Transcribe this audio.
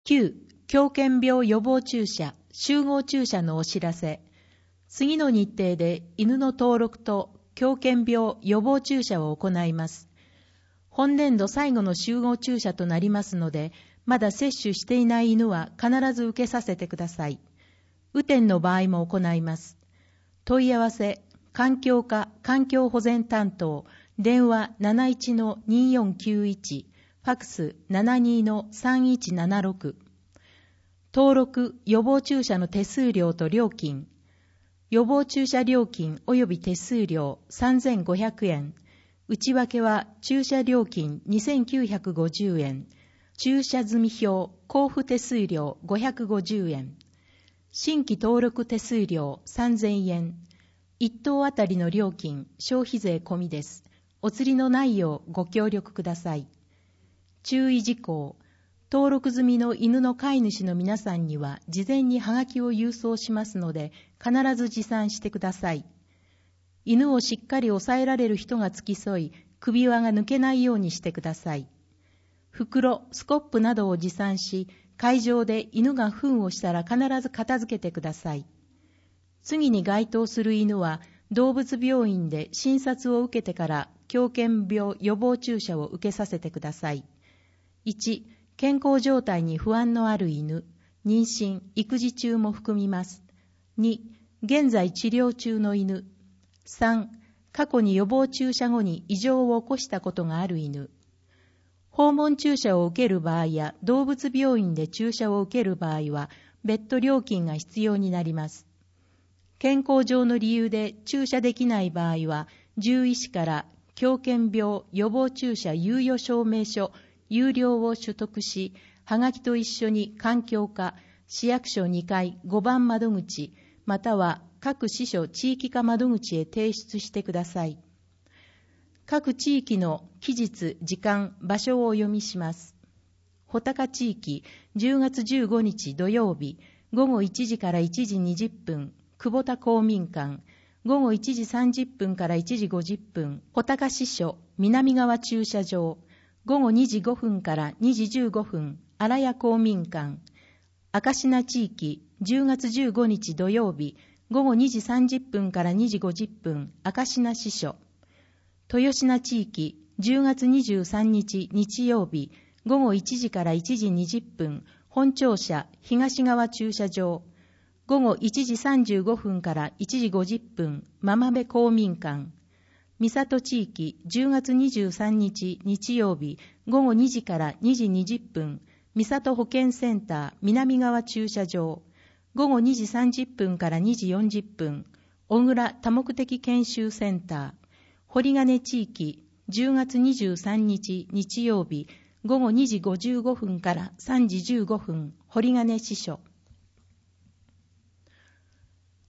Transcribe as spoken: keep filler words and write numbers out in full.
きゅう. 狂犬病予防注射、集合注射のお知らせ。次の日程で犬の登録と狂犬病予防注射を行います。本年度最後の集合注射となりますので、まだ接種していない犬は必ず受けさせてください。雨天の場合も行います。問い合わせ、環境課環境保全担当、電話 なないちのによんきゅういち、ファクス ななにのさんいちななろく。登録予防注射の手数料と料金。予防注射料金及び手数料さんぜんごひゃくえん。内訳は注射料金にせんきゅうひゃくごじゅうえん。注射済表交付手数料ごひゃくごじゅうえん。新規登録手数料さんぜんえん。一頭あたりの料金、消費税込みです。お釣りのないようご協力ください。注意事項。登録済みの犬の飼い主の皆さんには事前にハガキを郵送しますので必ず持参してください。犬をしっかり抑えられる人が付き添い、首輪が抜けないようにしてください。袋、スコップなどを持参し、会場で犬が糞をしたら必ず片付けてください。次に該当する犬は動物病院で診察を受けてから狂犬病予防注射を受けさせてください。いち. 健康状態に不安のある犬、妊娠、育児中も含みます。に. 現在治療中の犬。さん. 過去に予防注射後に異常を起こしたことがある犬。訪問注射を受ける場合や動物病院で注射を受ける場合は別途料金が必要になります。健康上の理由で注射できない場合は獣医師から狂犬病予防注射猶予証明書有料を取得し、はがきと一緒に環境課、市役所にかいごばん窓口、または各支所地域課窓口へ提出してください。各地域の期日、時間、場所をお読みします。穂高地域、じゅうがつじゅうごにち土曜日、ごごいちじからいちじにじゅっぷん、久保田公民館、ごごいちじさんじゅっぷんからいちじごじゅっぷん、穂高支所、南側駐車場、ごごにじごふんからにじじゅうごふん、荒谷公民館、明科地域、じゅうがつじゅうごにち土曜日、ごごにじさんじゅっぷんからにじごじゅっぷん、明科支所、豊科地域、じゅうがつにじゅうさんにち日曜日、ごごいちじからいちじにじゅっぷん、本庁舎、東側駐車場、ごごいちじさんじゅうごふんからいちじごじゅっぷん、真鍋公民館、三郷地域、じゅうがつにじゅうさんにち日曜日、ごごにじからにじにじゅっぷん、三郷保健センター南側駐車場、ごごにじさんじゅっぷんからにじよんじゅっぷん、小倉多目的研修センター、堀金地域、じゅうがつにじゅうさんにち日曜日、ごごにじごじゅうごふんからさんじじゅうごふん、堀金支所。